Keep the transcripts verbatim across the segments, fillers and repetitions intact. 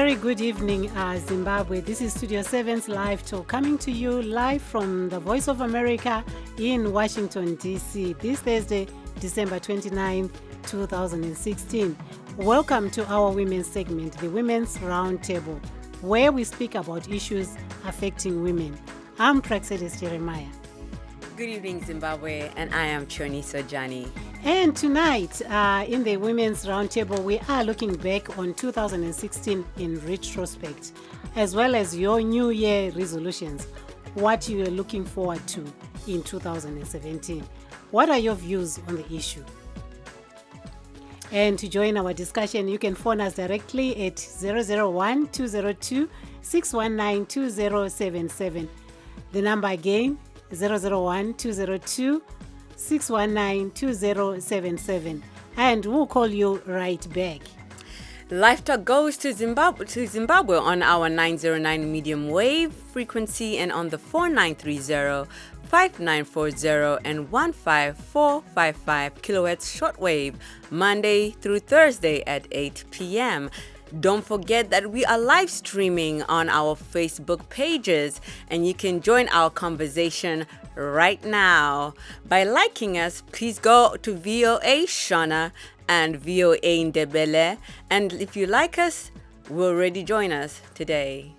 very good evening, uh, Zimbabwe. This is Studio seven's Live Talk, coming to you live from the Voice of America in Washington, D C this Thursday, December twenty-ninth, two thousand sixteen. Welcome to our women's segment, the Women's Roundtable, where we speak about issues affecting women. I'm Praxedis Jeremiah. Good evening, Zimbabwe, and I am Choni Sojani. And tonight, uh, in the Women's Roundtable, we are looking back on two thousand sixteen in retrospect, as well as your New Year resolutions, what you are looking forward to in two thousand seventeen. What are your views on the issue? And to join our discussion, you can phone us directly at zero zero one, two zero two, six one nine, two zero seven seven. The number again, zero zero one, two zero two, six one nine, two zero seven seven, and we'll call you right back. Live Talk goes to Zimbabwe, to Zimbabwe on our nine oh nine medium wave frequency and on the four nine three zero, five nine four zero and one five four five five kilohertz shortwave, Monday through Thursday at eight p.m. Don't forget that we are live streaming on our Facebook pages, and you can join our conversation right now. By liking us, please go to V O A Shona and V O A Ndebele, and if you like us, will already join us today.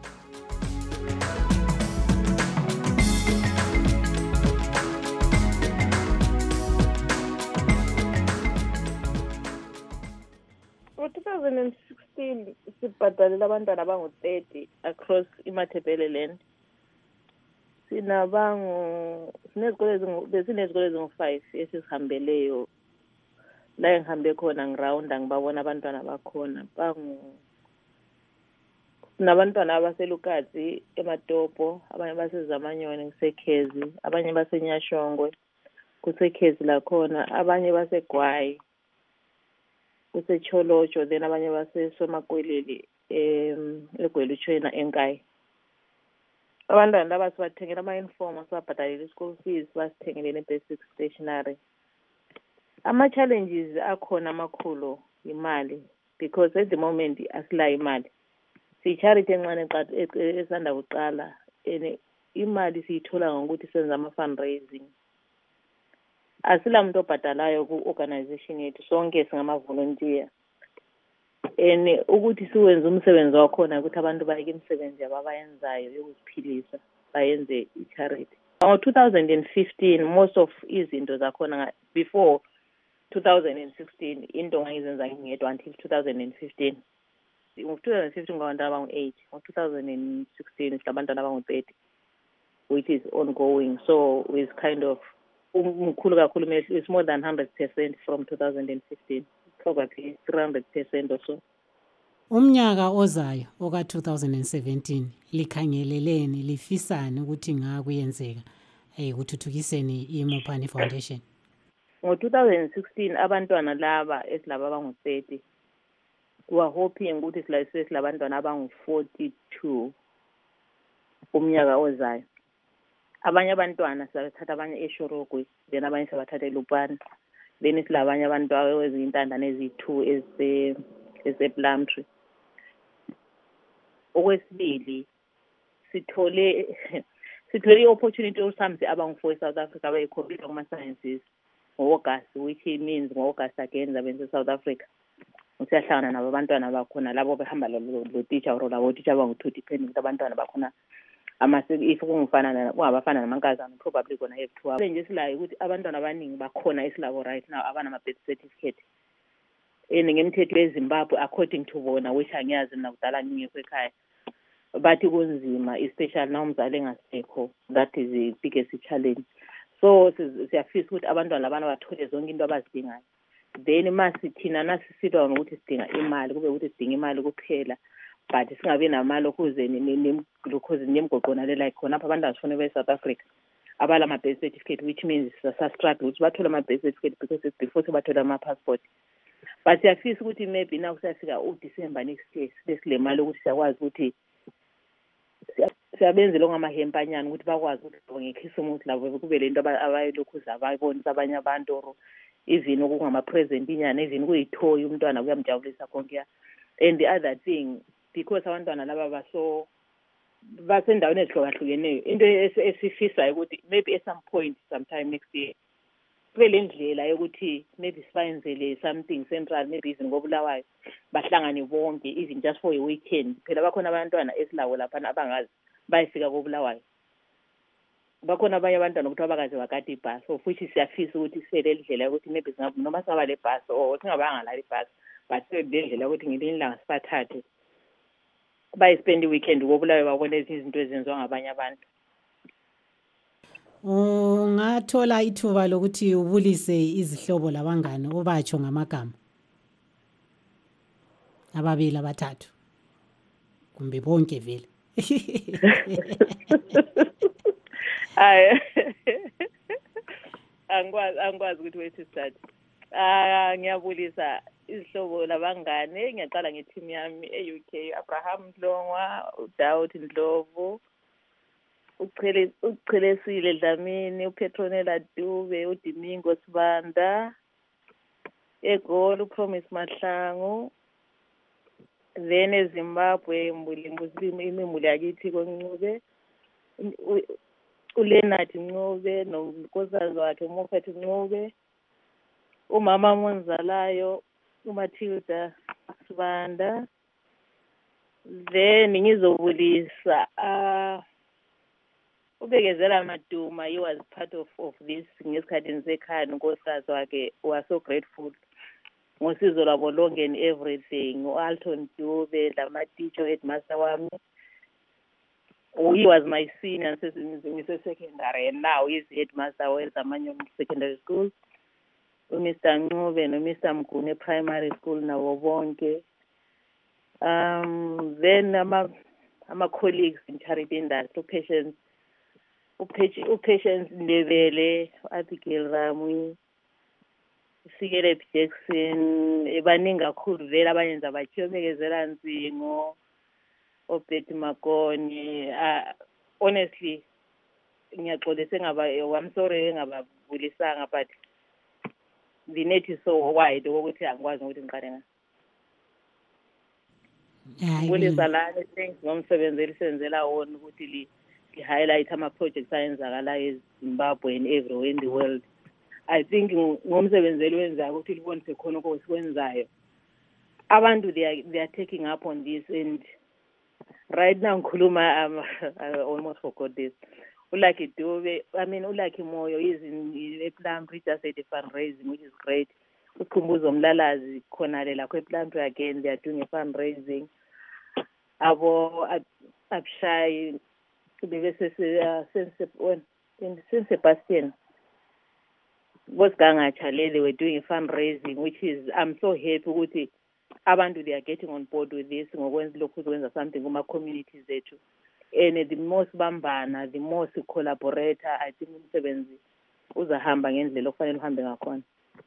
twenty sixteen sibhadalela abantwana abangu-thirty across iMathebele land. Sinabangu sinezikole besinezikole ezingu-five esizihambeleyo. La engihambe khona ngirawunda ngibabona abantwana bakhona. Bangu sinabantwana abaselukati eMatopo, abanye basezamanyoni kusekhezi, abanye basenyashongwe kusekhezi lakhona, abanye basegwayi kusecholotsho, then abanye basesomakweleli em eGweluchwena enkayi. Abantwana laba sibathengela ama-uniform, sibabhadalela i-school fees, basithengele ne-basic stationery. Ama-challenges akhona amakhulu imali, because at the moment asilayo imali. Siyi-charity encane esanda kuqala, and imali siyithola ngokuthi senza ama-fundraising. Asila muntu obhadalayo ku-organization yethu, sonke singama-volunteer. And ukuthi siwenze umsebenzi wakhona ukuthi abantu bayeke imisebenzi yabo abayenzayo yokuziphilisa bayenze i-charity. Ngo two thousand fifteen, most of izinto zakhona before two thousand sixteen, into ngayizenza ngingedwa until two thousand fifteen. Ngo two thousand fifteen ngabantu abangu-eight, ngo two thousand sixteen silabantu abangu-thirty, which is ongoing. So it's kind of umkhulu kakhulu, it's more than one hundred percent from two thousand fifteen, probably three hundred percent or so. Umnyaka ozayo oka two thousand seventeen likhangeleleni lifisani ukuthi ngakuyenzeka ekuthuthukiseni iMopani Foundation? Ngo two thousand sixteen abantwana laba esilaba abangu-thirty, we are hoping ukuthi silayise silabantwana abangu-forty-two umnyaka ozayo. Abanye abantwana sibathatha abanye eShorogwe, then abanye sibathatha eLupane, then silabanye abantu ezintandane ezi-two ese ese-Plumtree. Okwesibili sithole sithole i-opportunity yokuhambisa abangu-four eSouth Africa abayi-computer kuma-sciences ngo-August, which means ngo-August again zabenza eSouth Africa. Siyahlangana nabo abantwana bakhona labo behamba lo teacher or labo teacher abangu-two, depending ukuthi abantwana bakhona if kungifana kungabafana namankazana probably kona have two. Nje silayo ukuthi abantwana abaningi bakhona esilabo right now abanama-birth certificate. And ngemthetho eZimbabwe according to bona, which angiyazi mina kudala ngingekho ekhaya, bathi kunzima, especially now umzali engasekho. That is the biggest challenge. So siyafisa ukuthi abantwana labana bathole zonke into abazidingayo. Then masi thina nasisilwa ngokuthi sidinga imali, kube ukuthi sidinga imali kuphela, but singabe namali ukuze nemglucose nemgoqona lela ikhona apha abantu abafuna be South Africa abala ama birth certificate, which means sa struggle ukuthi bathola ama birth certificate because it's before bathola ama passport. But siyafisa ukuthi maybe now kusafika uDecember next year sile mali ukuthi siyakwazi ukuthi siyabenzela ngamahempanyana ukuthi bakwazi ukuthi ngekhisimusi labo kube lento abayilokhuza abayibonisa abanye abantu, or even okungama present inyana, even kuyithoyi umntwana kuyamjabulisa konke. And the other thing because abantwana laba baso basendaweni ezihlukahlukeneyo into esifisayo ukuthi maybe at some point sometime next year kube le ndlela yokuthi maybe sibenzele something central maybe even ngoBulawayo bahlangane bonke even just for a weekend phela bakhona abantwana esilawo lapha abangazi bayifika koBulawayo bakhona abanye abantwana ukuthi abakaze wakati ibhasi so futhi siyafisa ukuthi sele indlela yokuthi maybe singabe noma singaba le bus or singabanga la ibhasi but le ndlela ukuthi ngelinye ilanga sibathathe bayispend weekend koBulawayo babone izinto ezenziwa ngabanye abantu. Ungathola ithuba lokuthi ubulise izihlobo labangane obatsho ngamagama ababili abathathu kumbe bonke vele ay angikwazi angikwazi ukuthi wethi start ah ngiyabulisa izihlobo labangane ngiyaqala ngeteam yami e-U K Abraham Ndlongwa uDaud Ndlovu uChele uChelesile Dlamini uPetronella Dube uDimingo Sibanda eGoli uPromise Mahlangu then eZimbabwe Mbulimbusi imimuli yakithi koNcube uLeonard Ncube nonkosikazi wakhe uMofet Ncube umama Monzalayo uMatilda Sibanda then ngizobulisa ah ubekezela Maduma he was part of of this ngesikhathi nisekhaya unkosikazi wakhe was so grateful ngosizo lwabo lonke and everything uAlton Dube lamaticho headmaster wami he was my senior ngise secondary and now he's headmaster weZamanyoni Secondary School uMr Ncube noMr Mgune Primary School nabo bonke um then ama ama colleagues in charity industry patients upatients Ndebele Abigail Ramwi Sikele Jackson ebaningi kakhulu vele abayenza bachiyomekezela Nzingo Obet Makoni uh, honestly ngiyaxolisa ngaba I'm sorry ngababulisanga but the net is so wide ukuthi angikwazi ukuthi ngiqale ngayo. Ngibulisa lana thanks ngomsebenzi elisenzela wona ukuthi li highlight ama projects ayenzakala eZimbabwe and everywhere in the world. I think ngomsebenzi eliwenzayo ukuthi libonise khona okwenzayo. Abantu they are they are taking up on this and right now ngikhuluma um, I almost forgot this. Ulaki Dube, I mean Ulaki Moyo is in ePlumtree just at the fundraising which is great. Ukhumbuzo Mlalazi khona lela kwePlumtree again they are doing a fundraising. Abo Abshai bese sense when in Saint Sebastian was Gangachalele they were doing a fundraising which is I'm so happy ukuthi abantu they are getting on board with this ngokwenza lokhu kwenza something kuma communities zethu and the most bambana the most collaborator I think umsebenzi uzahamba ngendlela okufanele uhambe ngakhona.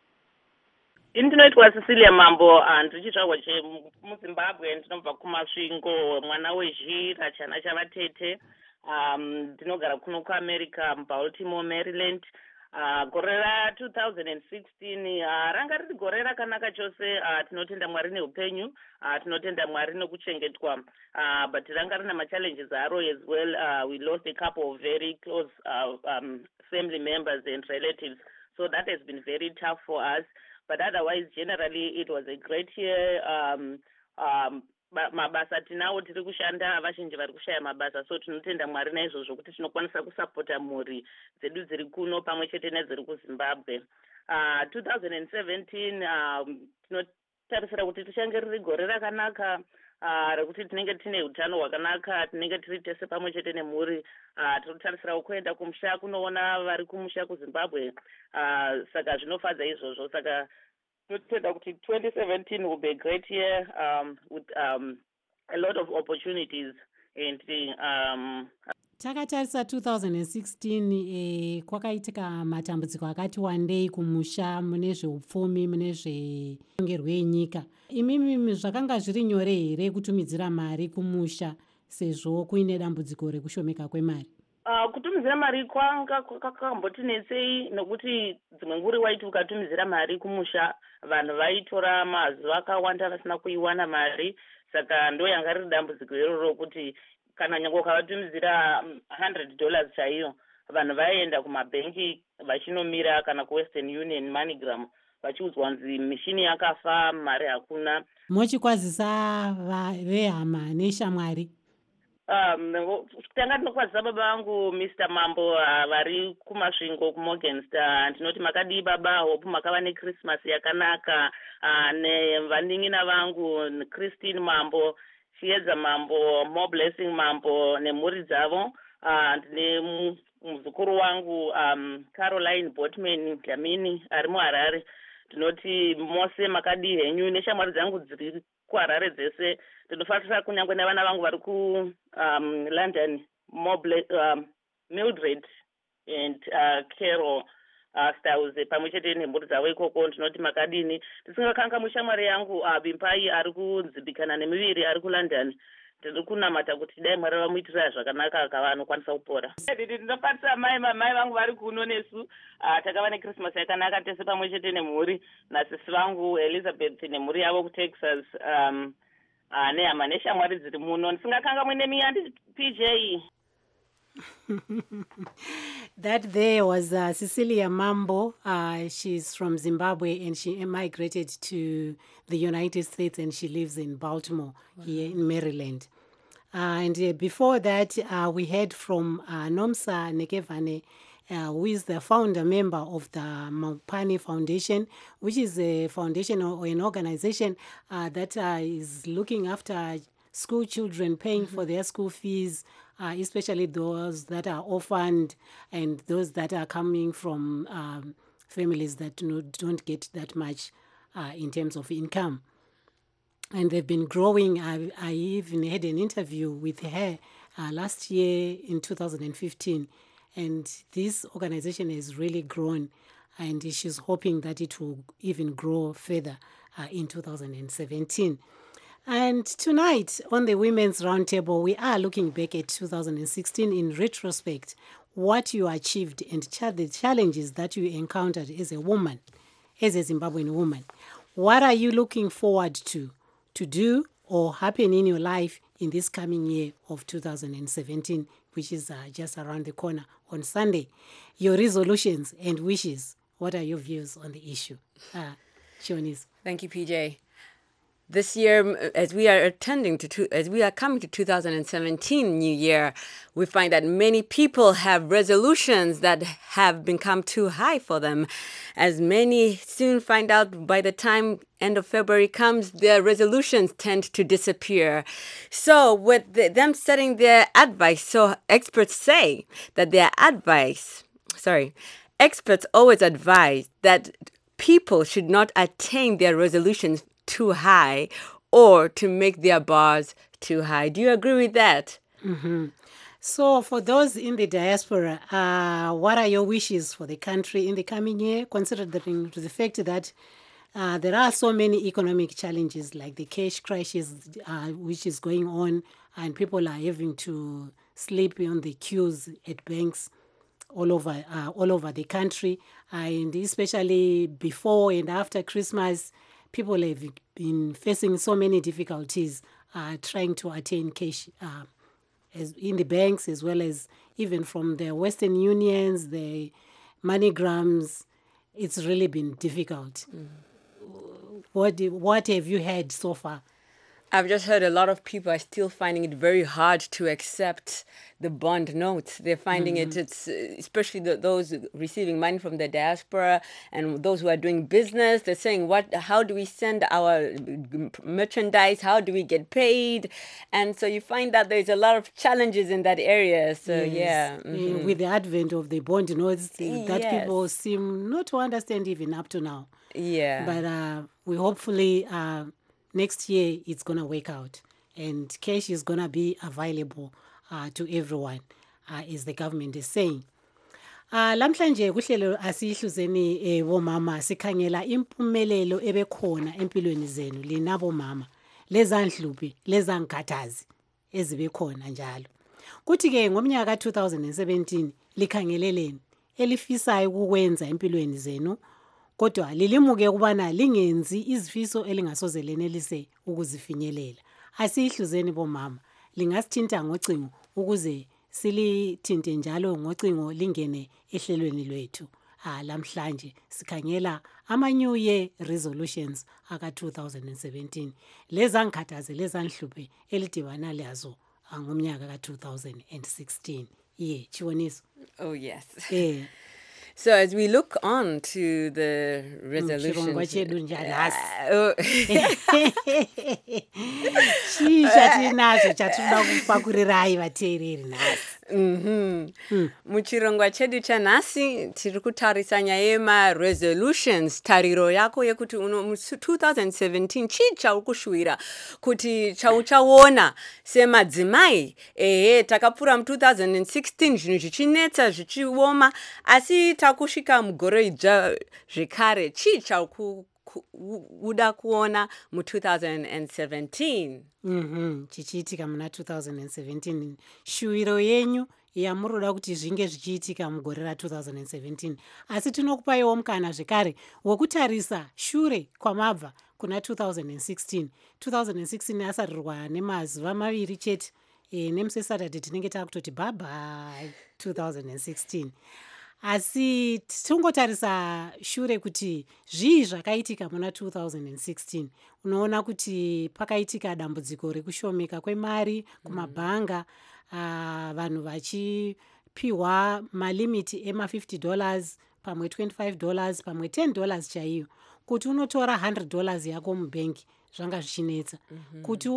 Into it was Cecilia Mambo and ndichitsva kwache muZimbabwe ndinomva kumasvingo mwana wezhira chana chavatete um ndinogara kuno kuAmerica muBaltimore Maryland. Uh, gore ra two thousand sixteen uh, ranga riri gore rakanaka chose uh, tinotenda Mwari neupenyu uh, tinotenda Mwari nekuchengetwa uh, but ranga rina machallenges aro as well. Uh, we lost a couple of very close uh, um, family members and relatives, so that has been very tough for us, but otherwise generally it was a great year. um, um, mabasa tinawo tiri kushanda vazhinji vari kushaya mabasa so tinotenda Mwari naizvozvo kuti tinokwanisa kusapota mhuri dzedu dziri kuno pamwe chete nedziri kuZimbabwe. uh, twenty seventeen um, tinotarisira kuti tichange riri gore rakanaka uh, rekuti tinenge tine utano hwakanaka tinenge tiri tese pamwe chete nemhuri. uh, tinotarisira kuenda kumusha kunoona vari kumusha kuZimbabwe uh, saka zvinofadza izvozvo saka totenda kuti twenty seventeen will be a great year um, with um, a lot of opportunities and um, takatarisa two thousand sixteen eh, kwakaitika matambudziko akati wandei kumusha mune zveupfumi mune zverongerwo enyika. Imimi zvakanga zviri nyore here kutumidzira mari kumusha sezvo kuine dambudziko rekushomeka kwemari? Uh, kutumizira mari kwanga kwakambotinetsei nokuti dzimwe nguri waiti ukatumizira mari kumusha vanhu vaitora mazuva akawanda vasina kuiwana mari, saka ndo yanga riri dambudziko iroro kuti kana nyange ukavatumizira one hundred dollars chaiyo vanhu vaienda kumabhengi vachinomira kana kuwestern union moneygram vachiudzwa nzi mishini yakafa mari hakuna. Mochikwazisa vehama neshamwari? Um, tanga tinokwazisa baba vangu Mister Mambo uh, vari kumasvingo kuMorgenster. Ndinoti makadii baba, hope makava neChristmas yakanaka. Uh, nevanding'ina vangu Christine Mambo, Chiedza Mambo, More Blessing Mambo nemhuri dzavo. Uh, ndine muzukuru wangu um, Caroline Botman Dlamini ari muHarare. Ndinoti mose makadii henyu neshamwari dzangu dziri kuHarare dzese. Ndinofarisa kunyangwe nevana vangu vari ku um, London, Moble, um, Mildred and uh, Carol uh, Stauze pamwe chete nemhuri dzavo ikoko. Ndinoti makadini tisingakanga mushamwari yangu uh, Bimpai ari kunzibikana nemiviri ari kuLondon. Ndiri kunamata kuti dai Mwari vamuitira zvakanaka akava anokwanisa kupora. Ndinofarisa mai mamai vangu vari kuno nesu uh, takava neChristmas yakanaka tese pamwe chete nemhuri nasisi vangu Elizabeth nemhuri yavo kuTexas. um, Ah, nehama neshamwari dziri muno ndisingakanga mwine miyandi P J. That there was uh, Cecilia Mambo. Uh, she's from Zimbabwe and she migrated to the United States and she lives in Baltimore, wow. here in Maryland. Uh, and uh, before that, uh, we heard from uh, Nomsa Nekevane, Uh, who is the founder member of the Mopani Foundation, which is a foundation or an organization uh, that uh, is looking after school children, paying mm-hmm. for their school fees, uh, especially those that are orphaned and those that are coming from um, families that do not, don't get that much uh, in terms of income. And they've been growing. I, I even had an interview with her uh, last year in two thousand fifteen. And this organization has really grown, and she's hoping that it will even grow further uh, in two thousand seventeen. And tonight on the Women's Roundtable, we are looking back at two thousand sixteen in retrospect, what you achieved and ch- the challenges that you encountered as a woman, as a Zimbabwean woman. What are you looking forward to, to do or happen in your life in this coming year of two thousand seventeen, which is uh, just around the corner on Sunday? Your resolutions and wishes. What are your views on the issue? Uh, Shonies. Thank you, P J. This year, as we are attending to, two, as we are coming to two thousand seventeen New Year, we find that many people have resolutions that have become too high for them. As many soon find out by the time end of February comes, their resolutions tend to disappear. So with the, them setting their advice, so experts say that their advice, sorry, experts always advise that people should not attain their resolutions too high or to make their bars too high. Do you agree with that? Mm-hmm. So for those in the diaspora, uh, what are your wishes for the country in the coming year, considering the fact that uh, there are so many economic challenges like the cash crisis uh, which is going on, and people are having to sleep on the queues at banks all over uh, all over the country, uh, and especially before and after Christmas, people have been facing so many difficulties uh, trying to attain cash uh, as in the banks, as well as even from the Western Unions, the MoneyGrams. It's really been difficult. Mm. What what have you heard so far? I've just heard a lot of people are still finding it very hard to accept the bond notes. They're finding mm-hmm. it, it's especially the, those receiving money from the diaspora and those who are doing business. They're saying, "What? How do we send our merchandise? How do we get paid?" And so you find that there's a lot of challenges in that area. So yes. yeah, mm-hmm. with the advent of the bond notes, that yes. people seem not to understand even up to now. Yeah, but uh, we hopefully. Uh, Next year, it's going to work out, and cash is going to be available uh, to everyone, uh, as the government is saying. Uh, lamhlanje kuhlelo asihluzeni bomama sikhangela impumelelo ebekhona empilweni zenu linabo mama lezandluphi lezangikhathazi ezibekhona njalo. Kuthi ke ngomnyaka two thousand seventeen likhangeleleni elifisayo ukwenza empilweni zenu kodwa lilimuke ukubana lingenzi izifiso elingasoze lenelise ukuzifinyelela. Asihluzeni bomama, lingasithinta ngocingo ukuze silithinte njalo ngocingo lingene ehlelweni lwethu. Ah, lamhlanje sikhangela ama New Year resolutions aka two thousand seventeen. Leza ngikhathaze leza nhluphe elidibana lazo ngomnyaka ka two thousand sixteen. Yeah, Chiwoniso. Oh, yes. Eh. So as we look on to the resolutions, uh, oh. Mhm. Muchirongwa chedu chanhasi tiri kutarisa nyaya yema-resolutions. Tariro yako yekuti uno mu two thousand seventeen chii chaurikushuwira kuti chauchaona semadzimai. Ehe, takapfuura mu two thousand sixteen zvinhu zvichinetsa zvichioma, asi takusvika mugore idzva zvekare. Chii chaukuda kuona mu two thousand seventeen? Mhm, chichiitika muna two thousand seventeen. Shuwiro yenyu yamuroda kuti zvinge zvichiitika mugore ra two thousand seventeen. Asi tinokupaiwo mukana zvekare wokutarisa shure kwamabva kuna two thousand sixteen. two thousand sixteen asarirwa nemazuva maviri chete. E, nemusi Saturday tinenge takutoti bye bye two thousand sixteen. Asi tingotarisa shure kuti zvii zvakaitika muna two thousand sixteen. Unoona kuti pakaitika dambudziko rekushomeka kwemari kumabhanga, uh, vanhu vachipiwa malimiti ema fifty dollars, pamwe twenty-five dollars, pamwe ten dollars chaiyo. Kuti unotora one hundred dollars yako mubenki zvanga zvichinetsa. Mm-hmm. Kuti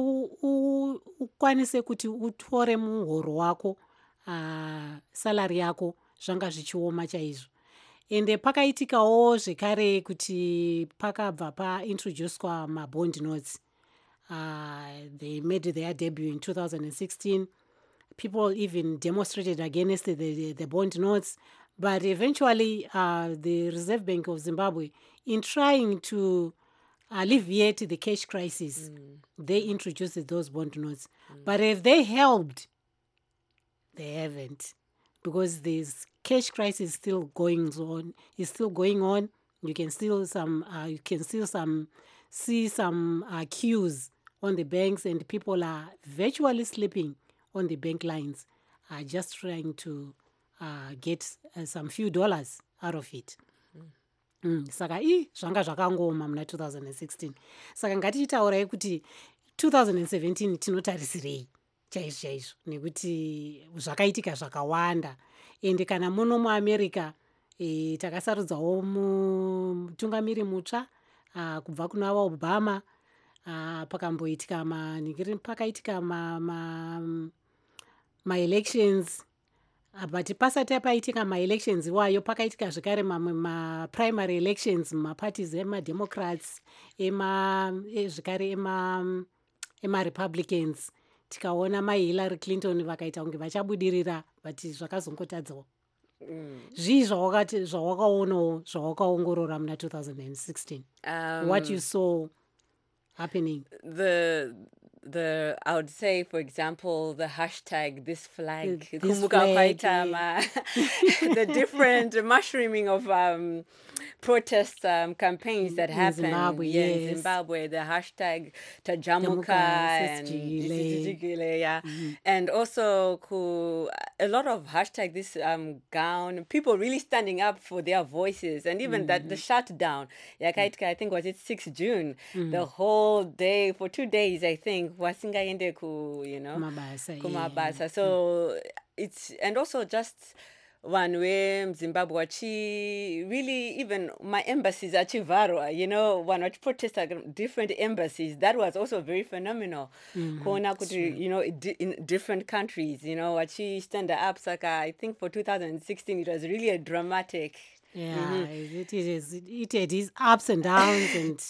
ukwanise kuti utore muhoro wako uh, salary yako zvanga zvichioma chaizvo. Ende pakaitikawo zvekare kuti pakabva paintroduced ma bond notes. Uh, they made their debut in two thousand sixteen. People even demonstrated against the, the, the bond notes. But eventually, uh, the Reserve Bank of Zimbabwe, in trying to alleviate the cash crisis, mm. they introduced those bond notes. Mm. But if they helped, they haven't. Because this cash crisis is still going on, is still going on. You can still some, uh, you can still some see some uh, queues on the banks, and people are virtually sleeping on the bank lines, uh, just trying to uh, get uh, some few dollars out of it. Mm. Mm. Saka i zvanga zvakangoma muna two thousand sixteen. Saka ngatichitaurai kuti two thousand seventeen tinotarisirei chaizvo chaizvo nekuti zvakaitika zvakawanda. Ende kana muno muAmerica e, takasarudzawo mutungamiri mutsva uh, kubva kuna Obama. Uh, pakamboitika ma pakaitika ma ma, ma elections, uh, but pasati paitika ma elections iwayo pakaitika zvekare mamwe ma primary elections ma parties ema Democrats ema zvekare ema ema Republicans. Tikaona ma Hillary Clinton vakaita kunge vachabudirira, but zvakazongotadzawo. Mm. Zvii zvawakati zvawakaonawo zvawakaongorora muna two thousand sixteen? Um, what you saw happening? The the I would say, for example, the hashtag this flag, the, this flag yeah. The different mushrooming of um, protest um, campaigns that happen in Zimbabwe, yeah, yes. in Zimbabwe, the hashtag Tajamuka and yeah. Mm-hmm. And also ku, a lot of hashtag this um, gown, people really standing up for their voices, and even mm-hmm. that the shutdown, mm-hmm. I think was it sixth of June, mm-hmm. the whole day, for two days I think, wasingaende ku, you know, kumabasa, kumabasa. Yeah. So mm-hmm. it's, and also just one way Zimbabwe achi really, even my embassies achivarwa, you know, one watch protest at different embassies, that was also very phenomenal. Mm-hmm. You know, in different countries, you know, achi stand up saka. I think for two thousand sixteen it was really a dramatic. Yeah, mm-hmm. it is. It, it is ups and downs and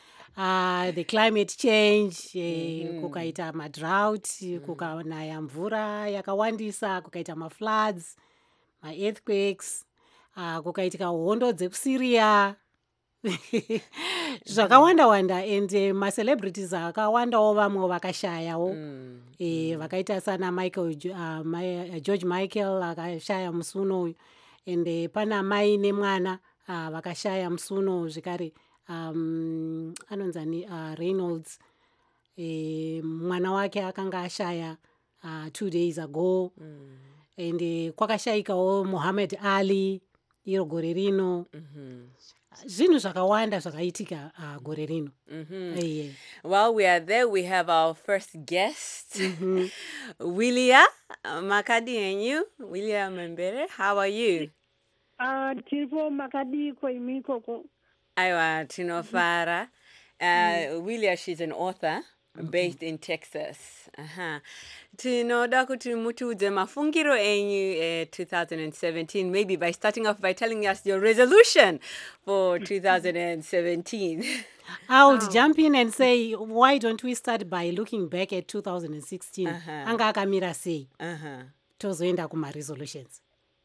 uh, the climate change, mm-hmm. kukaita ma drought, mm-hmm. kukanaya mvura yakawandisa, kukaita ma floods, my earthquakes, uh, kukaitika hondo dzekuSyria. zvakawanda wanda and uh, macelebrities akawandawo vamwe vakashayawo Mm. eh, vakaita sana Michael Jo- uh, My- uh, George Michael akashaya musuno uyu and uh, pana mai nemwana uh, vakashaya musuno zvekare um, anonzani uh, Reynolds eh, mwana wake akanga ashaya uh, two days ago Mm. and uh, kwakashayikawo Muhammad Ali iro gore rino Mhm. zvinhu zvakawanda zvakaitika uh, gore rino. Mhm. Eh, While we are there, we have our first guest, Willia Makadi, and you, Willia Membere. How are you? Ah, tiripo makadiko imikoko. Aiwa Tinofara. Uh, Willia, she's an author based in Texas. Uh-huh. Tinoda kuti mutiudze mafungiro enyu eh, two thousand seventeen, maybe by starting off by telling us your resolution for two thousand seventeen. I would jump in and say, why don't we start by looking back at two thousand sixteen? Uh-huh. Anga akamira sei Uh-huh. tozoenda kuma-resolutions.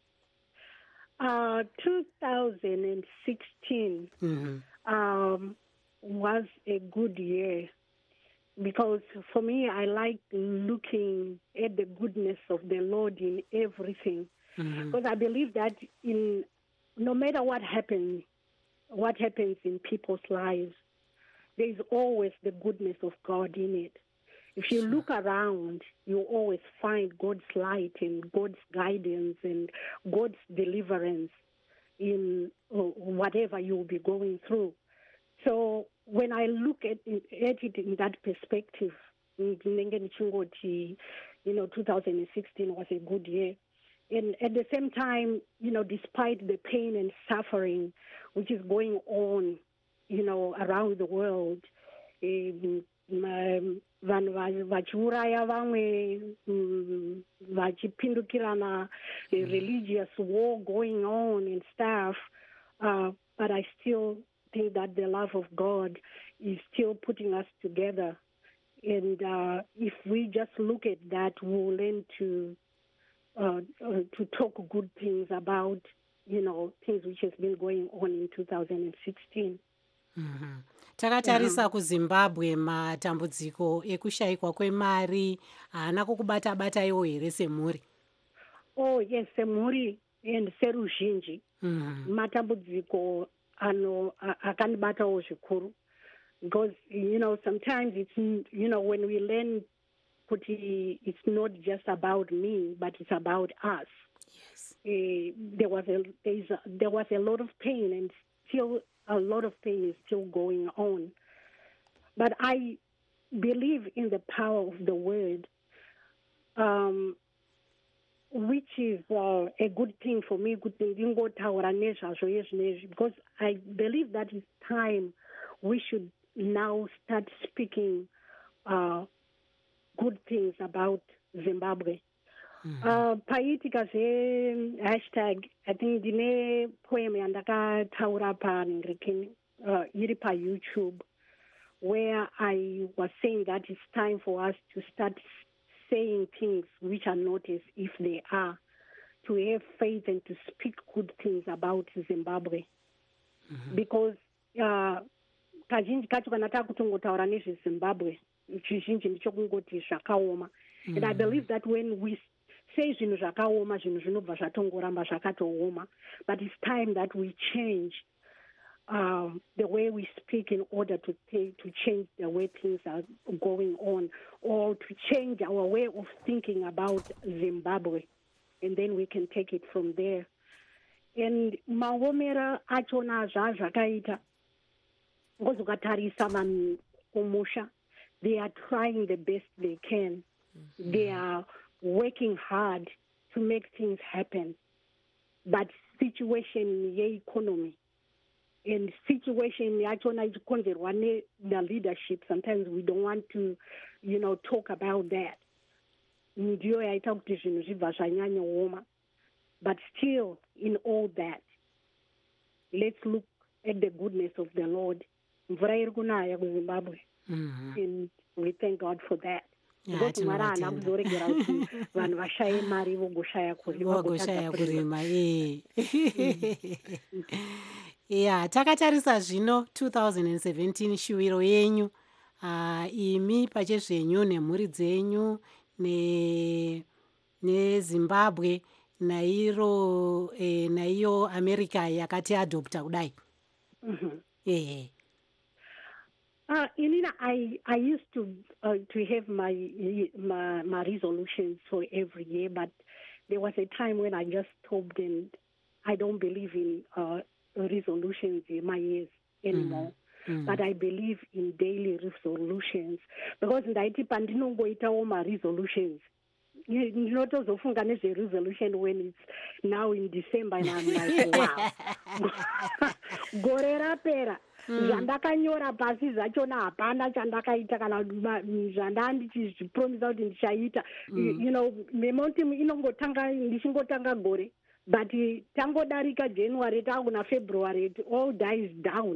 Uh, two thousand sixteen Mhm. um, was a good year because for me, I like looking at the goodness of the Lord in everything. Mhm. Because I believe that in no matter what happens, what happens in people's lives, there is always the goodness of God in it. If you look around, you always find God's light and God's guidance and God's deliverance in uh, whatever you'll be going through. So when I look at it, at it in that perspective, ndinenge ndichingoti, you know, two thousand sixteen was a good year. And at the same time, you know, despite the pain and suffering which is going on, you know, around the world, um, um, vanhu va- vachiuraya vamwe, mm, vachipindukirana, a religious war going on and stuff, uh, but I still think that the love of God is still putting us together. And uh, if we just look at that, we'll learn to uh, uh, to talk good things about, you know, things which has been going on in two thousand sixteen. Mhm. Takatarisa kuZimbabwe matambudziko ekushayikwa kwemari haana kukubata bataiwo here semhuri. Oh, yes, semhuri and seruzhinji. Mhm. Matambudziko ano a- akandibatawo zvikuru. Because, you know, sometimes it's, n- you know, when we learn kuti it's not just about me, but it's about us. Yes. Uh, there was a, there, is a there was a lot of pain, and still a lot of pain is still going on. But I believe in the power of the word, um, which is uh, a good thing for me. Good thing, ndingotaura nezvazvo izvinezvi, because I believe that it's time we should now start speaking uh, good things about Zimbabwe. Uh, paitika zve-hashtag, I think ndine poem yandakataura panhingirikini uh, iri paYouTube, where I was saying that it's time for us to start saying things which are not as if they are, to have faith and to speak good things about Zimbabwe. Because uh, kazhinji kacho kana takutongotaura nezveZimbabwe, chizhinji ndichokungoti zvakaoma. And I believe that when we say zvinhu zvakaoma, zvinhu zvinobva zvatongoramba zvakatooma. But it's time that we change um, the way we speak in order to take, to change the way things are going on, or to change our way of thinking about Zimbabwe. And then we can take it from there. And maomera achona zvazvakaita, ngozi ukatarisa vanhu kumusha, they are trying the best they can. They are working hard to make things happen. But situation ye-economy and situation yachona ichikonzerwa ne-the leadership, sometimes we don't want to, you know, talk about that. Ndiyo yaita kuti zvinhu zvibva zvanyanyooma. But still, in all that, let's look at the goodness of the Lord. Mvura iri kunaya kuZimbabwe. Mhm. And we thank God for that. Yeah, Because Mwari haana tinovatenda. kuzoregera kuti vanhu vashaye mari vogoshaya kuri Vagoshaya vagotsvaka kurima. kurima, eh. Yeah, takatarisa zvino two thousand seventeen shuwiro yenyu. Uh, imi pachezvenyu nemhuri dzenyu ne neZimbabwe nairo eh, naiyo America yakati adopta kudai. Mhm. Eh. Uh, Elena, I, I used to uh, to have my, my my resolutions for every year, but there was a time when I just stopped, and I don't believe in uh, resolutions in my years anymore. Mm. But I believe in daily resolutions, because ndaiti pandinongoitawo ma-resolutions ndinotozofunga nezve-resolution when it's now in December and I'm like, wow. Gore rapera. Zvandakanyora pasi zvachona hapana chandakaita kana zvanda ndichipromisa kuti ndichaita. You know, memoti inongotanga ndichingotanga gore, but tangodarika January tangona February, it all dies down.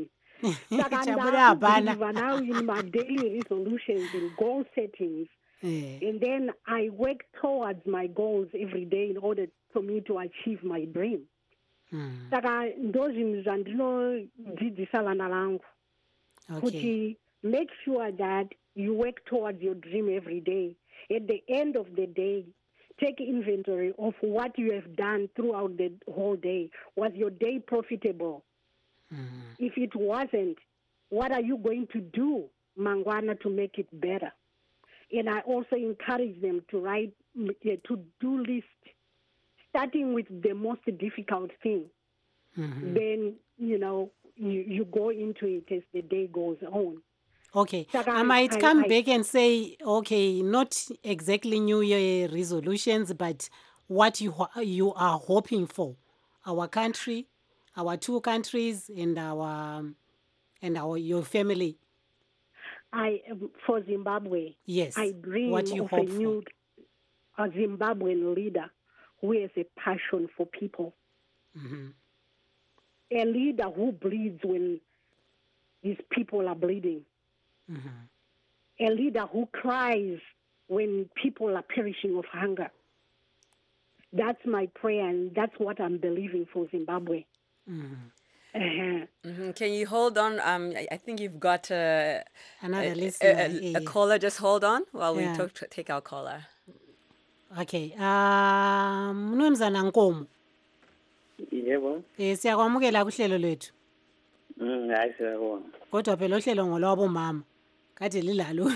Saka now in my daily resolutions and goal settings. Yeah. And then I work towards my goals every day in order for me to achieve my dream. Saka ndozvinhu zvandinodzidzisa vana vangu kuti make sure that you work towards your dream every day. At the end of the day, take inventory of what you have done throughout the whole day. Was your day profitable? Mm-hmm. If it wasn't, what are you going to do, mangwana, to make it better? And I also encourage them to write a to-do list, starting with the most difficult thing. Mm-hmm. Then, you know, you, you go into it as the day goes on. Okay, so I, I might I, come I, back and say, okay, not exactly New Year resolutions, but what you you are hoping for, our country, our two countries, and our and our your family. I for Zimbabwe. Yes. I dream what you of hope a new for. a Zimbabwean leader who has a passion for people. Mm-hmm. A leader who bleeds when his people are bleeding. Mm-hmm. A leader who cries when people are perishing of hunger. That's my prayer, and that's what I'm believing for Zimbabwe. Mm-hmm. Uh-huh. Mm-hmm. Can you hold on? Um, I, I think you've got a, another a, listener, a, a, a caller. Just hold on while yeah. we talk, take our caller. Okay. Um, Mnumzana Nkomo. Yebo. Eh siyakwamukela kuhlelo lwethu. Mm, hayi siyabona. Kodwa phela uhlelo ngolwabo mama. Kade lilalo.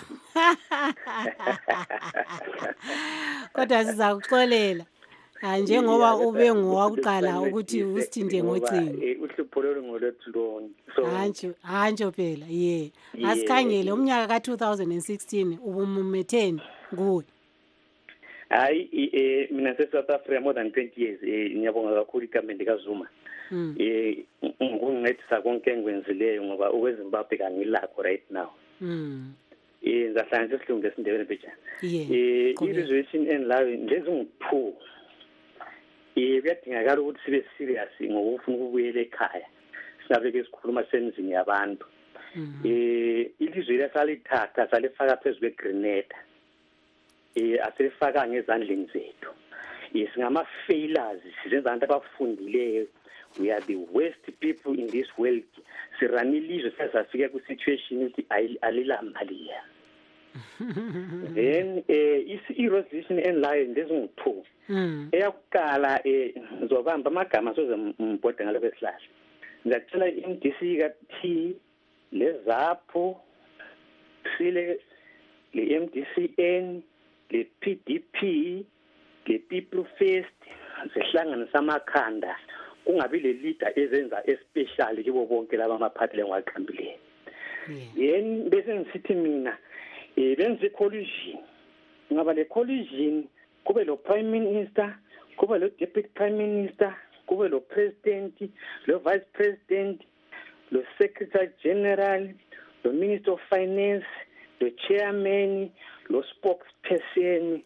Kodwa siza kuxolela. Njengoba ube ngowakuqala ukuthi usithinde ngocingo. Eh uhlupholelo ngolethu lonke. So Hanjo, hanjo phela, yeah. Asikhangele umnyaka ka two thousand sixteen ubumumetheni kuwe. Hayi eh mina se South Africa more than twenty years eh ngiyabonga kakhulu ikamende kaZuma. Eh ungincedisa konke engikwenzileyo ngoba ukweZimbabwe kangilakho right now. Mm. Eh ngizahlanganisa isilungu lesindebele bejana. Eh i-resolution enlayo ndezingiphu. Eh kuyadingakala ukuthi sibe serious ngokufuna ukubuyela ekhaya. Sinabeke sikhuluma semizini yabantu. Eh ilizwe lesalithatha salifaka phezulu kweGrenada. Eh asifaka ngezandleni zethu. Isingama failures sizenza abantu abafundileyo. We are the worst people in this world. Sirani ilizwe sasafika ku situation ukuthi alilamaliya. Then eh i-resolution enlayo ndezingiphu. Eyakuqala eh ngizobamba amagama soze mbode ngalo besihlahla. Ngiyacela i-M D C ka T lezapho sile le M D C N le P D P le People First sihlanganisa amakhanda kungabi le leader ezenza especially kibo bonke laba amaphathi lengwaqambileyo. Yeni bese ngisithi mina eh benze collision ngaba le collision kube lo prime minister kube lo deputy prime minister kube lo president lo vice president lo secretary general lo minister of finance lo chairman lo spokesperson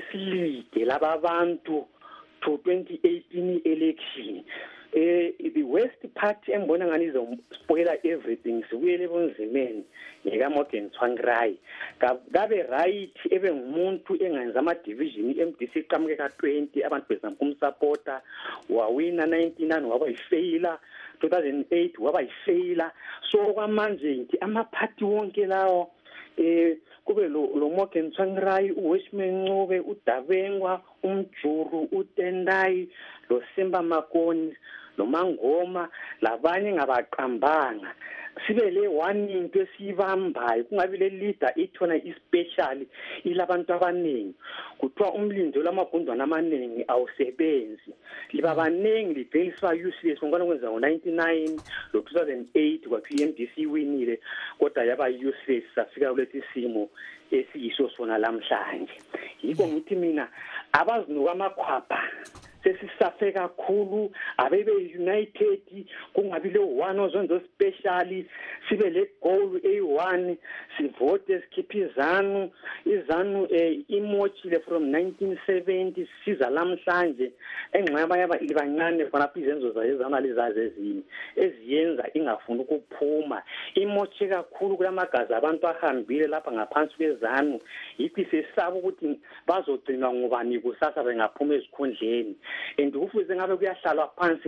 besilide laba bantu to twenty eighteen election. Eh the worst part embona ngani izospoila everything sibuyele ebunzimeni ngekaMorgan Tsvangirai kabe right ebe ngumuntu engenza ama division i-M D C iqhamuke ka twenty abantu bezama kumsupporta wawina ninety-nine waba yifailure two thousand eight waba yifailure so kwamanje ngithi amaphathi wonke lawo eh kube lo lo Morgan Tsvangirai uWishman Ncube uDabengwa uMjuru uTendai lo Simba Makoni lo Mangoma labanye ngabaqambanga sibe le one into esibambayo kungabi le leader ithona ispecial ilabantu abaningi kuthiwa umlindo lamagundwana amaningi awusebenzi liba baningi libheliswa useless ngokwana kwenza ngo ninety-nine lo two thousand eight kwathi i-M D C winile kodwa yaba useless safika kulethi simo esiyiso sona lamhlanje yiko ngithi mina abazinuka amakhwapha sesisafe kakhulu abebe united kungabi le one ozonzo special sibe le goal A one sivote sikhipha izanu izanu imochile from nineteen seventy siza lamhlanje engxaba yaba libancane khona izenzo zayezana lezazi ezinye eziyenza ingafuni ukuphuma imoche kakhulu kulamagazi abantu ahambile lapha ngaphansi kwezanu yithi sesaba ukuthi bazogcina ngubani kusasa bengaphuma ezikhundleni and ufuze ngabe kuyahlalwa phansi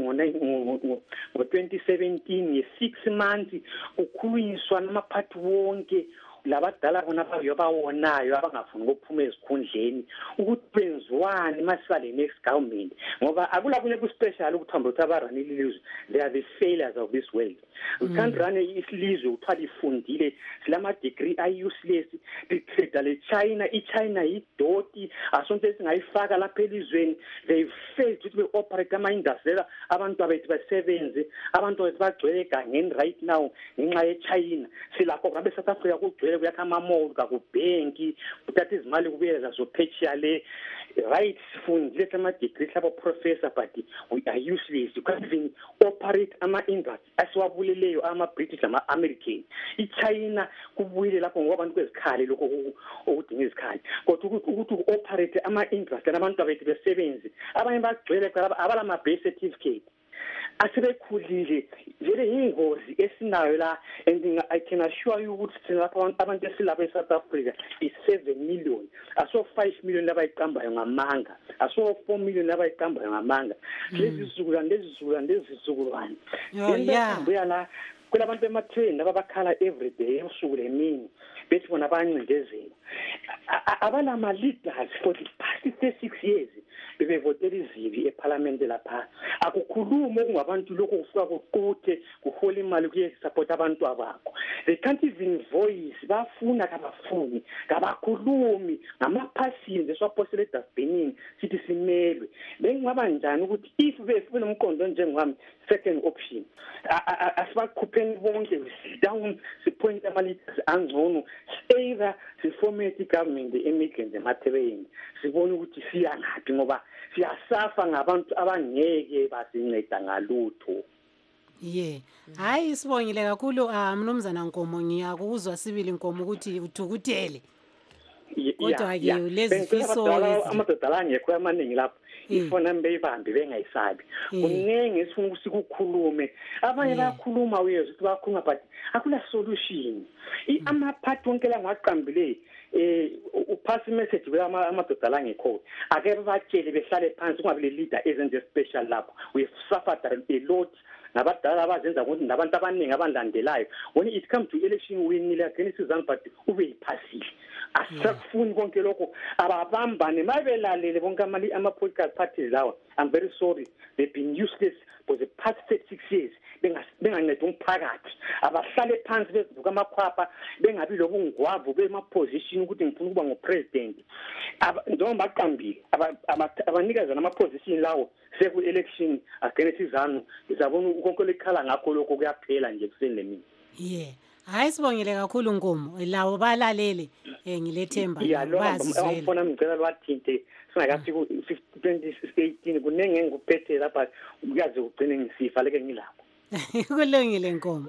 ngo twenty seventeen ye six months ukukhulunyiswa namaphathi wonke labadala bona bayobawonayo abangafuni ukuphuma ezikhundleni ukuthi kwenziwani masiba le next government ngoba akulabule ku special ukuthamba ukuthi abarani ilizwe they are the failures of this world we can't run isilizwe uthwala ifundile silama degree ay useless ditrade le China iChina idoti asonto esingayifaka lapha elizweni they failed to operate ama industry abantu abethu basebenze abantu bethu bagcwele egangeni right now ngenxa yeChina silapho ngabe South Africa kugcwele kuyakhama mall kakubhenki uthatha izimali kubuyela zophechiya le right sifundile ama degree labo professor but we are useless you can't even operate ama industry asiwabuleleyo ama British ama American iChina kubuyile lapho ngoba abantu kwezikhali lokho okudinga izikhali kodwa ukuthi uoperate ama industry nabantu abethu besebenzi abanye bagcwele abala ama base certificate asebekhulile vele ingozi esinayo la and I can assure you ukuthi thina lapha abantu esilapha eSouth Africa is seven million aso five million labayiqambayo ngamanga aso four million labayiqambayo ngamanga lezi zizukulwane lezi zizukulwane lezi zizukulwane yeah la kulabantu ematrain abakhala every day usuku lemini bethi bona abancindezela abala ma leaders for the past thirty-six years bebevotela izibi eParliament lapha akukhuluma kungabantu lokho kufika kuquthe kuhola imali kuye support abantu abakho they can't even voice bafuna kabafuni kabakhulumi ngamaphasini eswapostele dustbin sithi simelwe bengaba njani ukuthi if befuna umqondo njengami second option asibakhupheni bonke down sipoint amalithi angcono either siformate government emigrant emathebeni sibone ukuthi siya ngaphi ngoba siyasafa ngabantu abangeke basinceda ngalutho yeah hayi sibongile kakhulu mnumzana Nkomo ngiyakuzwa sibili Nkomo ukuthi uthukutele kodwa ke lezi fiso amadodala angekho amaningi lapho ifona mbeyibambi bengayisabi kuningi esifuna usikukhulume abanye bayakhuluma uyezwa ukuthi bakhuluma but akula solution amaphathi wonke la ngaqambile eh uphasa message kwama amadodala angekho ake batshele behlale phansi kungabe le leader ezenze special lapho we suffered a lot nabadala abazenza ukuthi nabantu abaningi abanlandelayo when it comes to election winile against izangu but ube iphasile asakufuni konke lokho ababambane mabelalele bonke amali ama political parties lawa I'm very sorry they've been useless for the past thirty-six years benganceda umphakathi abahlale phansi bezibuka amakhwapha bengabi lobungwavu bema position ukuthi ngifuna ukuba ngopresident njengoba baqambile abanikazi nama position lawo seku election against izanu izabona konke lekhala ngakho lokho kuyaphela nje kuseni lemini yeah hayi sibongile kakhulu Nkomo lawo balalele eh ngilethemba bazizwela ngifuna ngicela lwathinte singakathi ku twenty eighteen kunenge ngikuphethe lapha uyazi ugcine ngisifa leke ngilapho kulungile Nkomo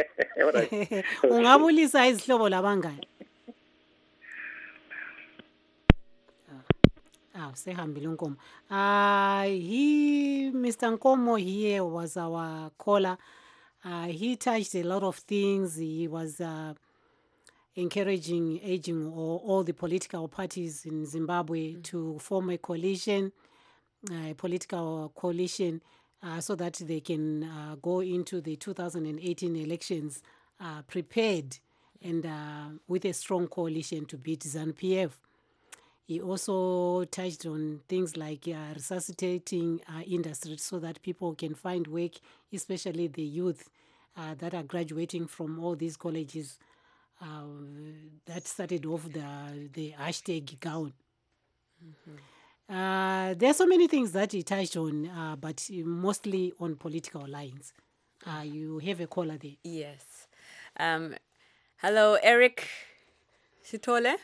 ungabulisa izihlobo labangani Ah, sehambile uNkomo. Uh, he, Mister Nkomo here was our caller. Uh, he touched a lot of things. He was uh, encouraging aging or all the political parties in Zimbabwe mm-hmm. to form a coalition, uh, a political coalition, uh, so that they can uh, go into the two thousand eighteen elections uh, prepared and uh, with a strong coalition to beat ZANU P F. He also touched on things like uh, resuscitating uh, industry so that people can find work, especially the youth uh, that are graduating from all these colleges. Uh, that started off the, the hashtag gown. Mm-hmm. Uh, there are so many things that he touched on, uh, but mostly on political lines. Uh, you have a caller there. Yes. Um, hello, Eric Sithole.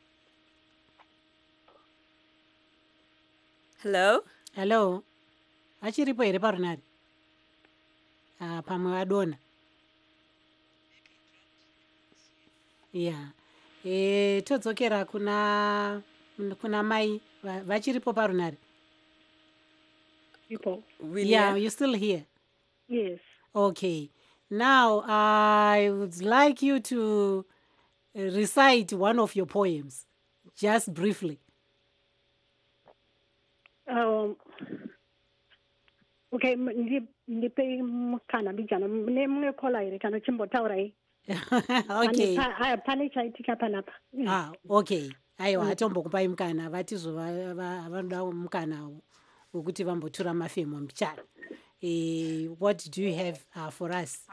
Hello? Hello. Achiripo here parunari. Ah, pamwe vadona. Yeah. Eh, todzokera kuna kuna mai vachiripo parunari. People. Yeah, you're still here. Yes. Okay. Now, I would like you to recite one of your poems, just briefly. Um, okay, nipe mkana bijana ne mwe kola ire kana chimbo taurai. Okay. Aya pane chaitika panapa. Ah, okay. Aiwa atombokupai mukana vatizova vanoda mukana wokuti vambotura mafemo mbichana. Eh, what do you have uh, for us?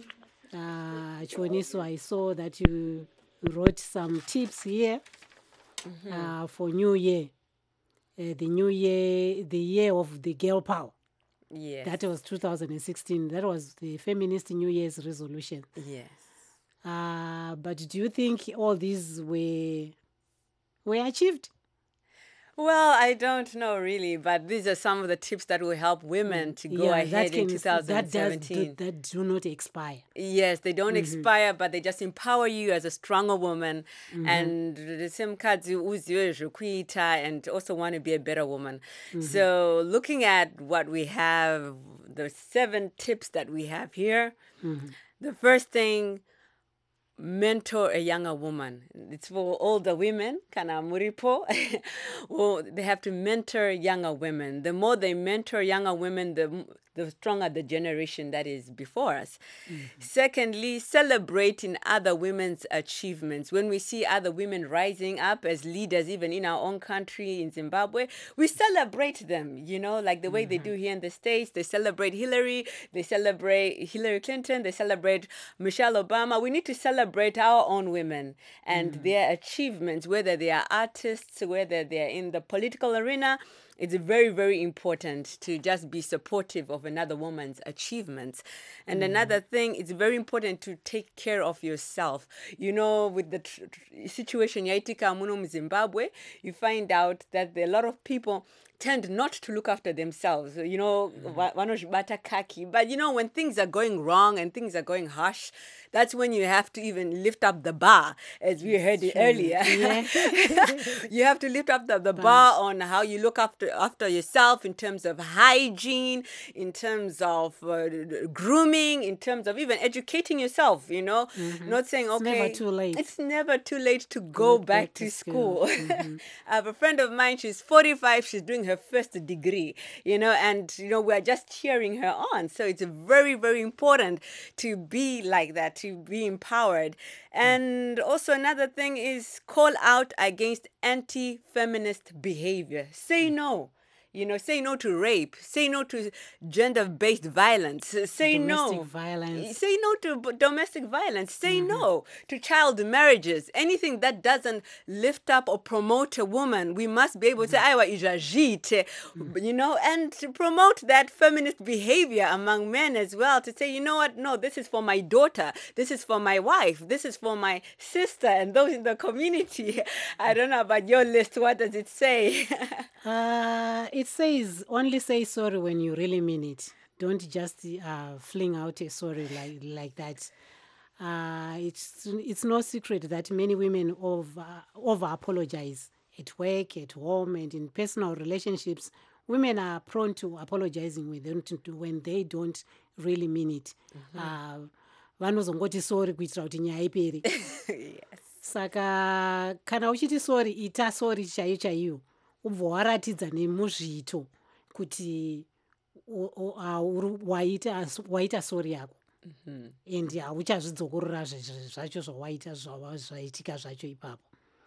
Uh, Choniso, I saw that you wrote some tips here mm-hmm. uh, for New Year. Uh, the new year, the year of the girl power. Yes. That was two thousand sixteen. That was the feminist New Year's resolution. Yes. Uh, but do you think all these were were achieved? Well, I don't know really, but these are some of the tips that will help women to go yeah, ahead can, in two thousand seventeen. That, does, that do not expire. Yes, they don't mm-hmm. expire, but they just empower you as a stronger woman mm-hmm. and the same cards and also want to be a better woman. Mm-hmm. So looking at what we have, the seven tips that we have here, mm-hmm. the first thing, mentor a younger woman. It's for older women, kana muripo. Well, they have to mentor younger women. The more they mentor younger women, the the stronger the generation that is before us. Mm-hmm. Secondly, celebrating other women's achievements. When we see other women rising up as leaders, even in our own country, in Zimbabwe, we celebrate them, you know, like the way mm-hmm. they do here in the States. They celebrate Hillary, they celebrate Hillary Clinton, they celebrate Michelle Obama. We need to celebrate our own women and mm-hmm. their achievements, whether they are artists, whether they're in the political arena. It's very, very important to just be supportive of another woman's achievements. And mm. another thing, it's very important to take care of yourself. You know, with the tr- tr- situation yaitika muno mu Zimbabwe, you find out that there are a lot of people tend not to look after themselves. You know, wanoshibata kaki. But you know, when things are going wrong and things are going harsh, that's when you have to even lift up the bar, as we heard it earlier. Yeah. You have to lift up the, the bar on how you look after after yourself in terms of hygiene, in terms of uh, grooming, in terms of even educating yourself, you know. Mm-hmm. Not saying, okay, it's never too late. It's never too late to go back, back to, to school. school. Mm-hmm. I have a friend of mine, she's forty-five, she's doing her first degree, you know, and, you know, we're just cheering her on. So it's very, very important to be like that, to be empowered. And also another thing is call out against anti-feminist behavior. Say no. You know, say no to rape. Say no to gender-based violence. Say domestic no. Domestic violence. Say no to b- domestic violence. Say mm-hmm. no to child marriages. Anything that doesn't lift up or promote a woman, we must be able to say, "Aiwa ijajite," you know, and to promote that feminist behavior among men as well. To say, you know what? No, this is for my daughter. This is for my wife. This is for my sister and those in the community. I don't know about your list. What does it say? uh, it says only say sorry when you really mean it. Don't just uh, fling out a sorry like like that. Uh, it's it's no secret that many women over over apologize at work, at home, and in personal relationships, women are prone to apologizing when they don't, when they don't really mean it. Vanozongoti sorry kuitira kuti nyaya ipere. Saka kana uchiti sorry, ita sorry chaiyo chaiyo. Ubva waratidza nemuzviito kuti waita waita sorry yako. And hauchazvidzokorora zvacho zvawaita zvaitika zvacho ipapo.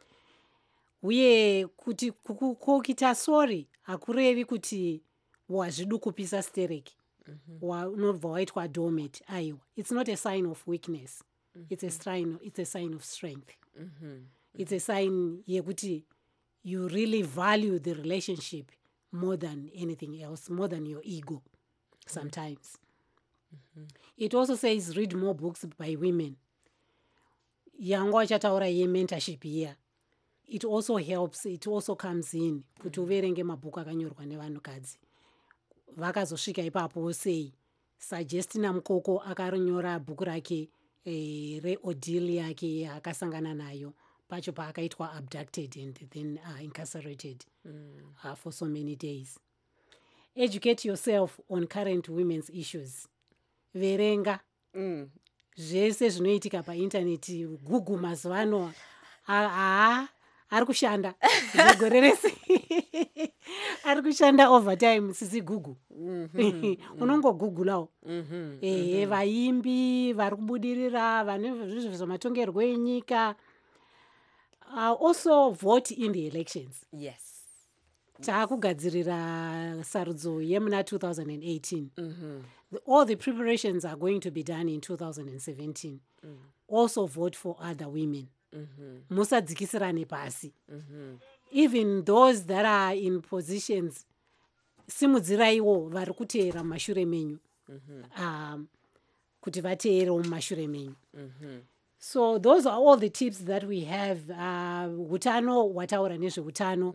Uye kuti kuita sorry hakurevi kuti wazvidukupisa stereki. Unobva waitwa dormant. Aiwa, it's not a sign of weakness. It's a sign, it's a sign of strength. It's a sign yekuti you really value the relationship more than anything else, more than your ego sometimes. It also says read more books by women. Yango achataura ye mentorship here. It also helps, it also comes in kuti uverenge mabhuku akanyorwa nevanhukadzi. Vakazosvika ipapo sei Suggestina Mukoko akarinyora bhuku rake eh, re-ordeal yake akasangana nayo pacho paakaitwa abducted and then uh, incarcerated mm. uh, for so many days. Educate yourself on current women's issues. Verenga mm. zvese zvinoitika paintaneti. Google mazuva ano aa ari kushanda zvegore rese ari kushanda overtime sisi Google. Unongogugulawo ehe vaimbi vari kubudirira vane zvizvo zvamatongerwo enyika. Uh, also vote in the elections. Yes. Taakugadzirira sarudzo yemuna two thousand eighteen. Mm-hmm. The, all the preparations are going to be done in two thousand seventeen. Mm. Also vote for other women. Musadzikisirane pasi. Even those that are in positions, simudziraiwo vari kuteera mumashure menyu. Um, kuti vateerewo mumashure menyu. So those are all the tips that we have. Hutano, wataura nezvehutano.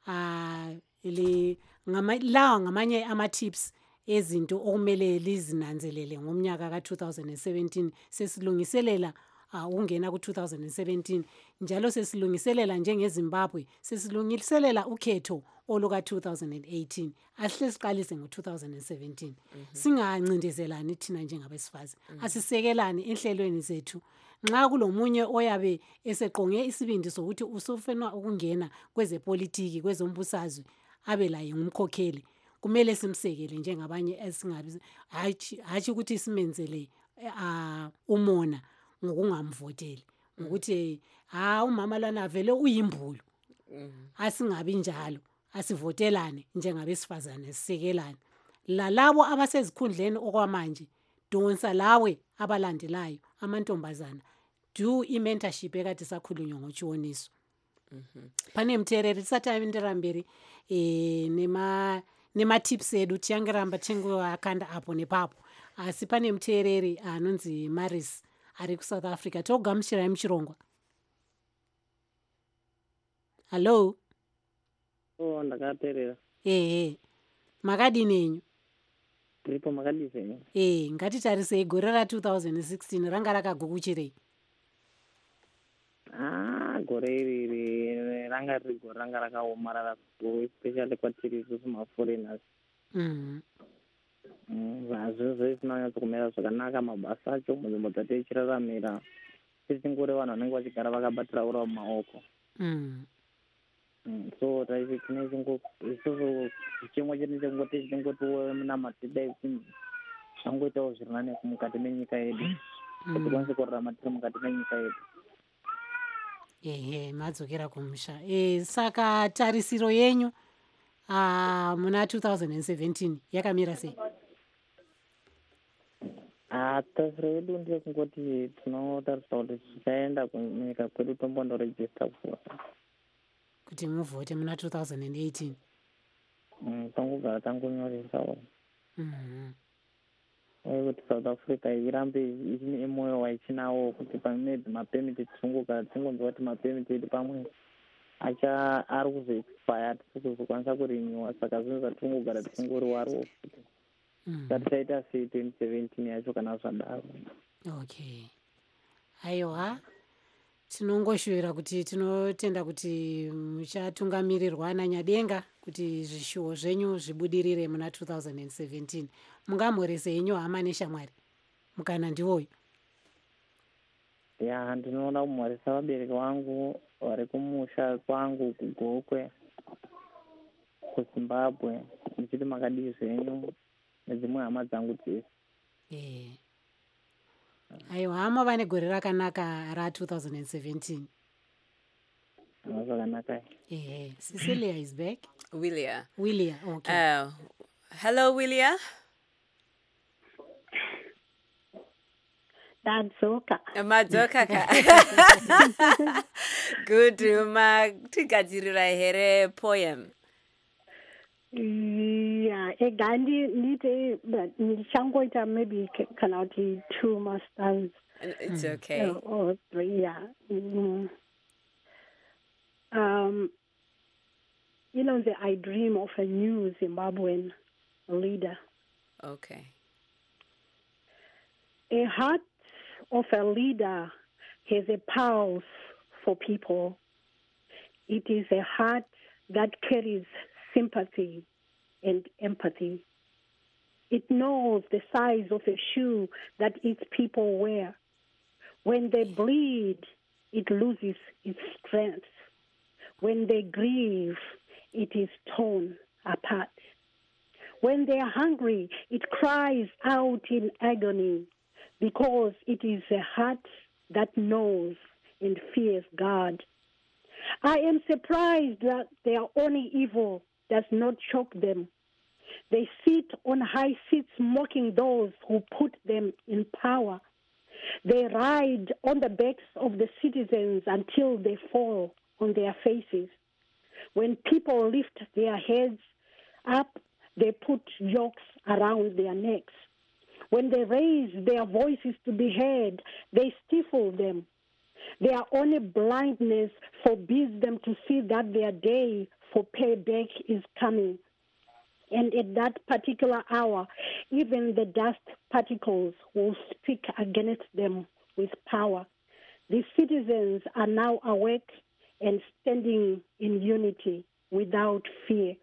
Lawa ngamanye ama tips ezinto okumele lizinanzelele ngomnyaka ka two thousand seventeen sesilungiselela ungena ku two thousand seventeen njalo sesilungiselela njengeZimbabwe sesilungiselela ukhetho oluka two thousand eighteen asihle siqalise ngo two thousand seventeen. Singancindezelani thina njengabesifazane, asisekelane enhlelweni zethu. Nxa kulomunye oyabe eseqonge isibindi sokuthi usofenwa ukungena kwezepolitiki kwezombusazwe abe laye ngumkhokheli, kumele simsekele njengabanye esingabi hathi ukuthi simenzele umona ngokungamvoteli ukuthi ha umama lana vele uyimbulu. Asingabi njalo, asivotelane njengabesifazane sisekelane. Lalabo abasezikhundleni okwamanje donsa lawe abalandelayo amantombazana do i-mentorship ekade sakhulunywa ngochioniso. Pane mtereri tisataendera mberi eh, nema nema tips edu tiyangeramba tingoakanda apo nepapo. Asi pane mtereri anonzi Maris ari ku South Africa. Togamuchirai muchirongwa. Hello. Oh, ndakaperera. Eh eh. Makadini nenyu? Ndipo makadini. Eh, ngatitarisei gore ra two thousand sixteen ranga rakagukuchirei. Ah, gore iri ranga riri gore ranga rakaomarara especially kwatiri kuma foreigners. Mhm. Mm, zvazvo zvinonyatsa kumera zvakanaka mabasa acho munzvimbo dzateichiraramira tisingore vanhu vanenge vachigara vakabatira ura mumaoko. Mhm. So taisi tine chingo isoso chimwe chete chingoti chingoti namatidai changoitawo zvirinane mukati menyika yedu kuti kwanise kurarama tiri mukati menyika yedu. Ehe, madzokera kumusha. Eh, saka tarisiro yenyu ah muna two thousand seventeen yakamira sei? Ah, tarisiro yedu ndiyo kungoti tinotarisa kuti tichaenda kunyika kwedu tombondoregister kuvota. Kuti muvote muna two thousand eighteen. Mm, tangogara tangonyoresawo. Mhm. Uye kuti South Africa irambe ichine moyo waichinawo kuti pamwe mapemiti tisungogara tingonzwa kuti mapemiti edu pamwe acha ari kuzoexpire tisizokwanisa kurinyiwa, saka zvinhu zvatingogara tingoriwariwo futi. Saka tichaita sei twenty seventeen yacho kana zvadaro. Okay. Aiwa. tinongoshuvira kuti tinotenda kuti muchatungamirirwa naNyadenga kuti zvishuwo zvenyu zvibudirire muna two thousand seventeen. Mungamhoresei henyu hama neshamwari mukana ndiwoyo? Ya, ndinoda kumhoresa vabereki vangu vari kumusha kwangu kuGokwe kuZimbabwe, ndichiti makadii zvenyu nedzimwe hama dzangu dzese. Eh. Aiwa, hama vane gore rakanaka ra two thousand seventeen. Zvakanaka. Eh, Cecilia is back. Willia. Willia, okay. Uh, hello, Willia. Dadzoka. Madzoka ka. Good, ma tigadzirira here poem. Yeah, egandi nite but ndichangoita maybe kana kuti two more stars. It's okay. Uh, or three, yeah. Mm. Um, you know, the, I dream of a new Zimbabwean leader. Okay. A heart of a leader has a pulse for people. It is a heart that carries sympathy and empathy. It knows the size of a shoe that its people wear. When they bleed, it loses its strength. When they grieve, it is torn apart. When they are hungry, it cries out in agony because it is a heart that knows and fears God. I am surprised that their only evil does not choke them. They sit on high seats mocking those who put them in power. They ride on the backs of the citizens until they fall on their faces. When people lift their heads up, they put yokes around their necks. When they raise their voices to be heard, they stifle them. Their only blindness forbids them to see that their day for payback is coming. And at that particular hour, even the dust particles will speak against them with power. The citizens are now awake and standing in unity without fear.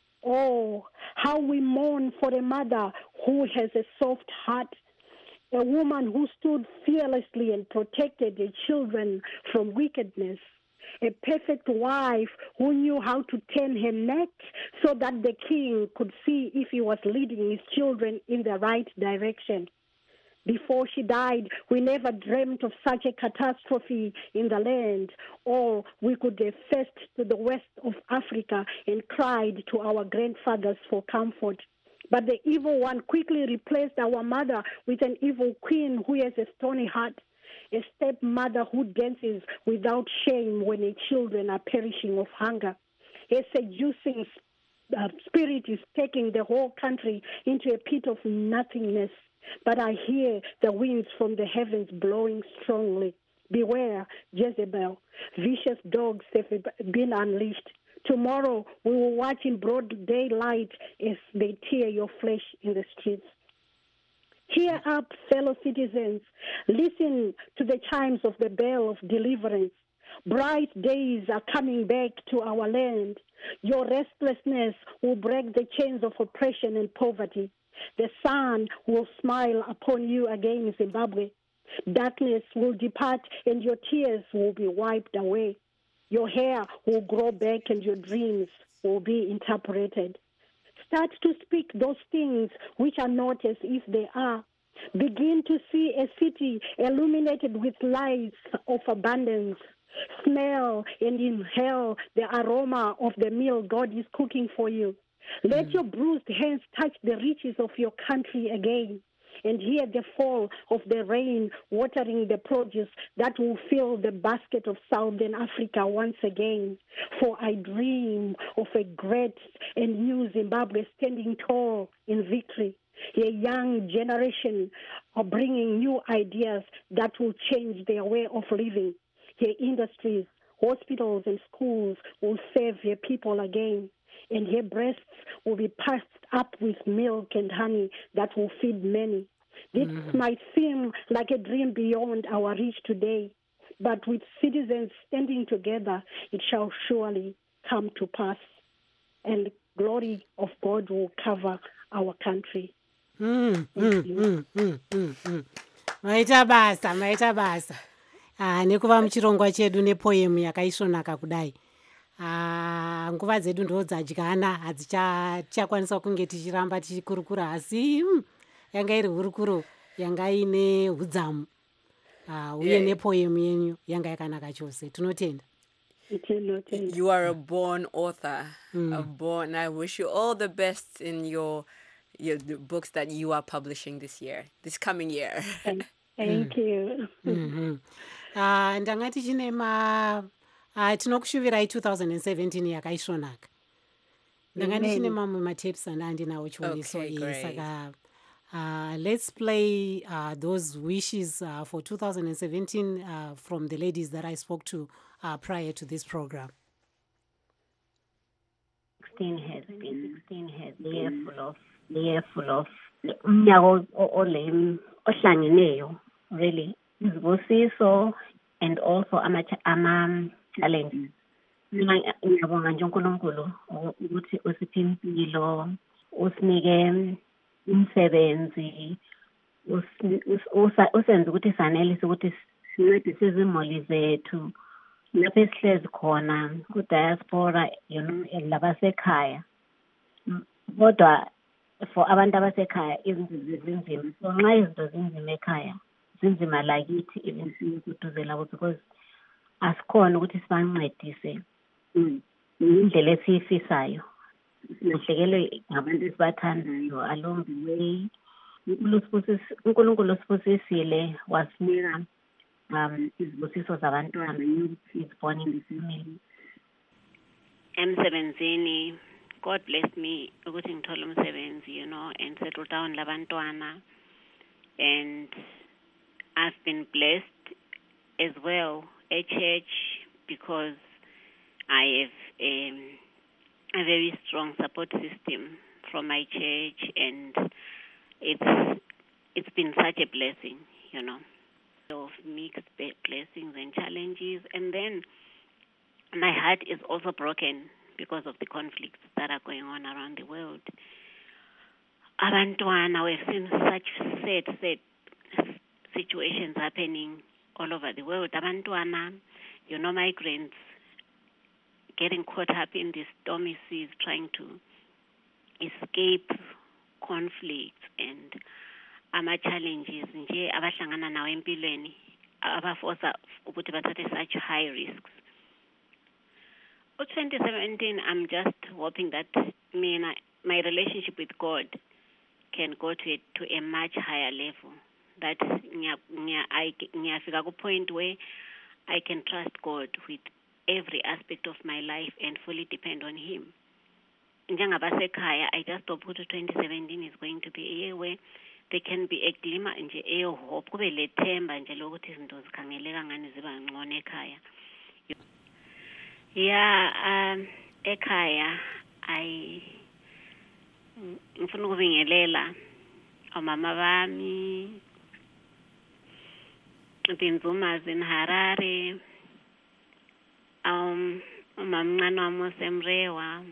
Oh, how we mourn for a mother who has a soft heart, a woman who stood fearlessly and protected her children from wickedness, a perfect wife who knew how to turn her neck so that the king could see if he was leading his children in the right direction. Before she died, we never dreamt of such a catastrophe in the land, or we could have faced to the west of Africa and cried to our grandfathers for comfort. But the evil one quickly replaced our mother with an evil queen who has a stony heart, a stepmother who dances without shame when her children are perishing of hunger. A seducing uh, spirit is taking the whole country into a pit of nothingness. But I hear the winds from the heavens blowing strongly. Beware, Jezebel. Vicious dogs have been unleashed. Tomorrow we will watch in broad daylight as they tear your flesh in the streets. Hear up, fellow citizens. Listen to the chimes of the bell of deliverance. Bright days are coming back to our land. Your restlessness will break the chains of oppression and poverty. The sun will smile upon you again, Zimbabwe. Darkness will depart and your tears will be wiped away. Your hair will grow back and your dreams will be interpreted. Start to speak those things which are not as if they are. Begin to see a city illuminated with lights of abundance. Smell and inhale the aroma of the meal God is cooking for you. Let mm. your bruised hands touch the riches of your country again, and hear the fall of the rain watering the produce that will fill the basket of Southern Africa once again. For I dream of a great and new Zimbabwe standing tall in victory, a young generation of bringing new ideas that will change their way of living. Their industries, hospitals, and schools will serve their people again, and her breasts will be passed up with milk and honey that will feed many. This mm-hmm. might seem like a dream beyond our reach today, But with citizens standing together, it shall surely come to pass, and glory of God will cover our country. Mm, mm, mm, mm, mm, mm. Maita basa, maita basa. Ah, nekuva muchirongwa chedu nepoemu yakaisvonaka kudai. Ah, nguva dzedu ndo dzadyana hadzichakwanisa kunge tichiramba tichikurukura asi mm, yanga iri hurukuro yanga ine hudzamu. Ah, uye Yeah. nepoemu yenyu yanga yakanaka chose. Tinotenda. You are a born author, a born. I wish you all the best in your your the books that you are publishing this year, this coming year. Thank, thank you. Mhm. Ah, ndanga tichine ma ah, tinokushuvirai two thousand seventeen yakaisvonaka. Ndanga ndichine Amen. mamwe matapes andinawo chioniso Okay, iyi great. saka uh, let's play uh, those wishes uh, for two thousand seventeen uh, from the ladies that I spoke to uh, prior to this program. sixteen has been sixteen has been year full of year full of umnyaka ole ohlangeneyo, really, izibusiso and also ama ama challenges. Mina ngiyabonga nje uNkulunkulu ukuthi usiphe impilo, usinike umsebenzi, usenze ukuthi sanelise ukuthi sincedise izimuli zethu lapho esihlezi khona ku-diaspora, you know, labasekhaya. Kodwa for abantu abasekhaya izinto zinzima. So nxa izinto zinzima ekhaya, zinzima lakithi even sikuduze labo because asikhona ukuthi sibancedise indlela esiyifisayo. Silahlekelwe ngabantu esibathandayo along the way. uNkulunkulu usibusisile wasinika um izibusiso zabantwana. Is born in the family. Emsebenzini, God blessed me ukuthi ngithole umsebenzi, you know, and settle down labantwana. And I've been blessed as well at church because I have um, a very strong support system from my church, and it's it's been such a blessing, you know, of mixed blessings and challenges. And then my heart is also broken because of the conflicts that are going on around the world. Abantwana, we've seen such sad, sad situations happening all over the world. Abantwana, you know, migrants getting caught up in the stormy seas, trying to escape conflicts and ama challenges nje abahlangana nawo empilweni abaforsa ukuthi bathathe such high risks. For twenty seventeen, I'm just hoping that mina, my relationship with God can go to a, to a much higher level. That ngiyafika ku point where I can trust God with every aspect of my life and fully depend on Him. Njengabasekhaya, I just hope that twenty seventeen is going to be a year where there can be a glimmer nje eyo hope, kube lethemba nje lokuthi izinto zikhangeleka ngani ziba ngcono ekhaya. Yeah, um, ekhaya, I ngifuna ukubingelela omama bami, Binzumas in Harare, um, umamncane wami osemrewa,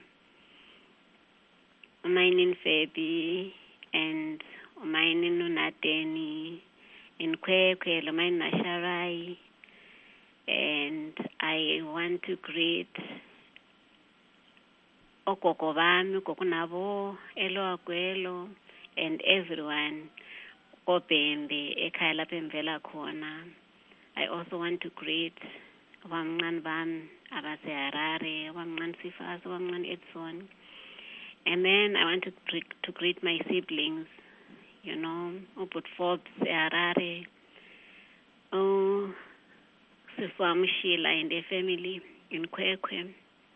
umayini Febi, and umayini Nunadeni, in Kwekwe, umayini Nasharai. And I want to greet Okoko bami, Kokunabo, Elo Aguelo, and everyone, Obembe, ekhaya lapha emvela khona. I also want to greet abamncane bami abase Harare, abamncane Sifas, abamncane Edson. And then I want to greet, to greet my siblings, you know, Ubut Forbes, Harare, oh, Sifamshila and their family in Kwekwe,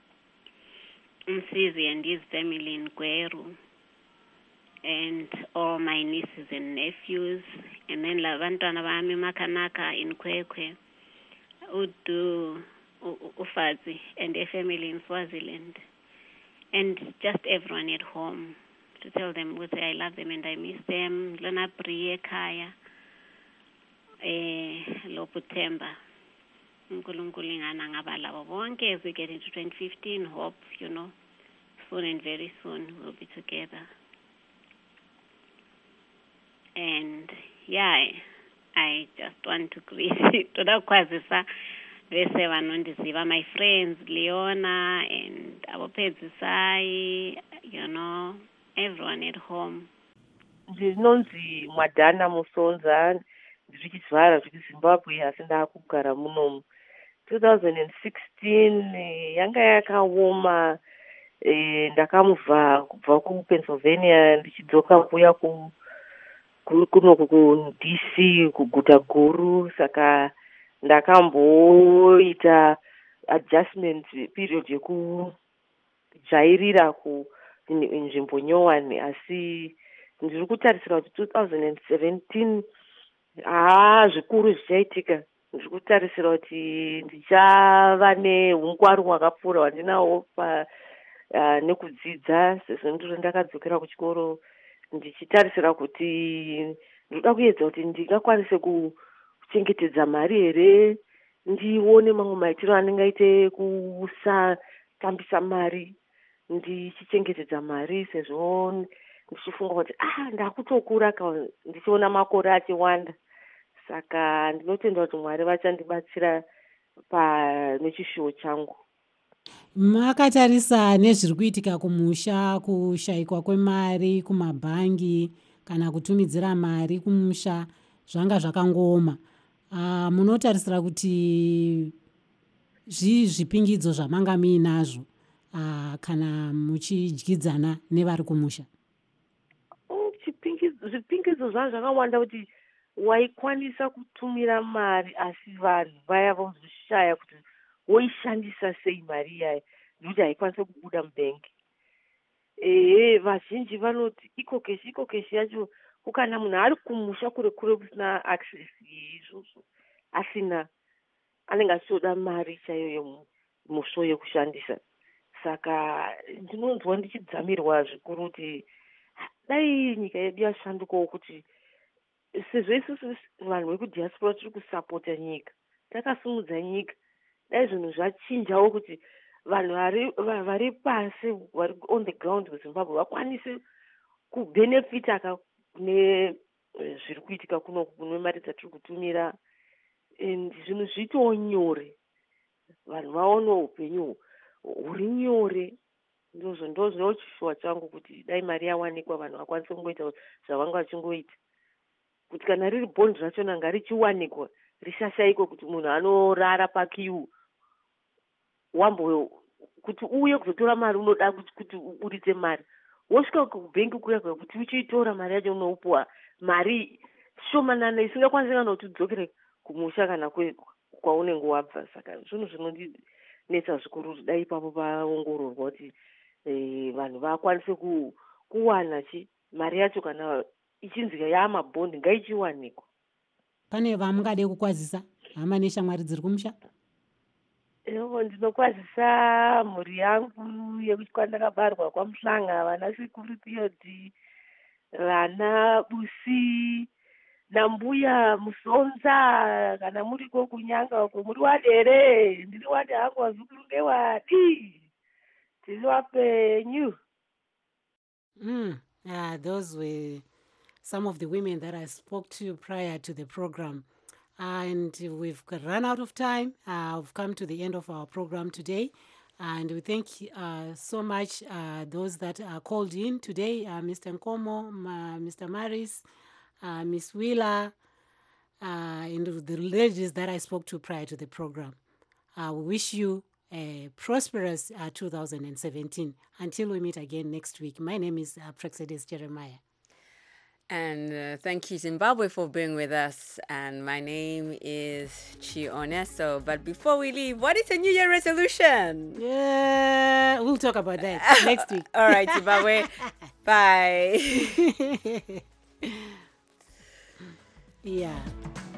Umsizi and his family in Kweru, and all my nieces and nephews, and then Lavantana Bami Makanaka in Kwekwe, Udu Ufazi and their family in Swaziland, and just everyone at home, to tell them we say I love them and I miss them. Lona Priye Kaya, eh, Loputemba. uNkulunkulu ingana ngaba labo bonke as we get into twenty fifteen. Hope, you know, soon and very soon we'll be together. And yeah, I, I just want to greet toda kwazisa bese vanondiziva my friends Leona and abopedzisai, you know, everyone at home. Ndinonzi Mwadhana Musonza, ndichizvara zvezimbabwe asi ndakugara munomu. twenty sixteen yanga yakaoma, ndakamubva kubva kuPennsylvania ndichidzoka kuya ku kuno ku-D C kuguta guru, saka ndakamboita adjustment period yekujairira kunzvimbo nyowani, asi ndiri kutarisira kuti twenty seventeen haa zvikuru zvichaitika. Ndiri kutarisira kuti ndichava neungwaru hwakapfuura hwandinawo pa uh, nekudzidza, sezvo ndiri ndakadzokera kuchikoro, ndichitarisira kuti ndoda kuedza kuti ndingakwanise kuchengetedza mari here, ndione mamwe maitiro anengaite kusatambisa mari, ndichichengetedza mari, sezvo ndichifunga kuti ah ndakutokura ndichiona makore achiwanda. Saka ndinotenda kuti Mwari vachandibatsira panechishuwo changu. Makatarisa nezviri kuitika kumusha, kushayikwa kwemari kumabhangi kana kutumidzira mari kumusha zvanga zvakangooma. Uh, munotarisira kuti zvii zvipingidzo zvamanga muinazvo uh, kana muchidyidzana nevari kumusha? Zvipingidzo zvanga zvakawanda kuti waikwanisa kutumira mari asi vanhu vaya vozoshaya kuti woishandisa sei mari iyayi, nekuti haikwanisa kubuda mubhengi. Ehe, vazhinji vanoti ikokeshi ikokeshi yacho kukana munhu ari kumusha kure kure kusina access izvozvo, asina anenge achitoda mari chaiyo yemusho yekushandisa. Saka ndinonzwa ndichidzamirwa zvikuru kuti dai nyika yedu yashandukawo kuti sezvo isusu vanhu vekudiaspora tiri kusapota nyika, takasimudza nyika, dai zvinhu zvachinjawo kuti vanhu vari pasi vari on the ground kuZimbabwe vakwanise kubhenefita kune zviri kuitika kuno kune mari dzatiri kutumira, zvinhu zviitowo nyore, vanhu vaonewo upenyu huri nyore. Ndozvo ndozvo chishuwa changu kuti dai mari yawanikwa vanhu vakwanise kungoita zvavanga vachingoita, kuti kana riri bhondi rachona ngarichiwanikwa risashayikwa kuti munhu anorara pakiu wambo kuti uye kuzotora mari unoda kuti uridze mari, wosvika kubhengi kuya kuti uchiitora mari yacho unoupuwa mari shomanana isingakwanisi kana kuti udzokere kumusha kana kwaunenge wabva. Saka zvinhu zvinondinetsa zvikuru kuti dai ipapo paongororwa kuti vanhu vakwanise kuwana chi mari yacho kana ichinzi yaamabhondi ngaichiwanikwa. Pane vamungade kukwazisa hama neshamwari dziri kumusha? Evo ndinokwazisa mhuri yangu yekuti ndakabarwa kwaMuhlanga, vana Sikuru Theodhi, vana Busi nambuya Musonza, kana muriko kunyanga uko muri wadere, ndiri wade hangu wazukuru ngewadi, tiri wapenyu. Mm, uh, those were some of the women that I spoke to prior to the program. And we've run out of time. Uh, we've come to the end of our program today. And we thank uh, so much uh, those that are called in today, uh, Mister Nkomo, uh, Mister Maris, uh, Miss Wheeler, uh, and the ladies that I spoke to prior to the program. Uh, we wish you a prosperous uh, two thousand seventeen. Until we meet again next week. My name is uh, Praxedis Jeremiah. And uh, thank you, Zimbabwe, for being with us. And my name is Chi Onesto. But before we leave, what is a New Year resolution? Yeah, we'll talk about that next week. All right, Zimbabwe. Bye. Yeah.